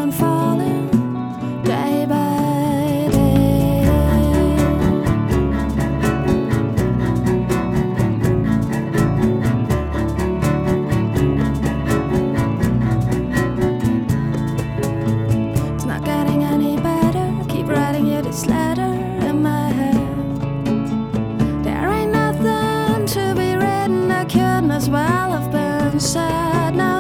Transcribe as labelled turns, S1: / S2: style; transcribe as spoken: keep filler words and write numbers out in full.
S1: on falling day by day. It's not getting any better. Keep writing you this letter in my head. There ain't nothing to be written that couldn't as well have been said. Now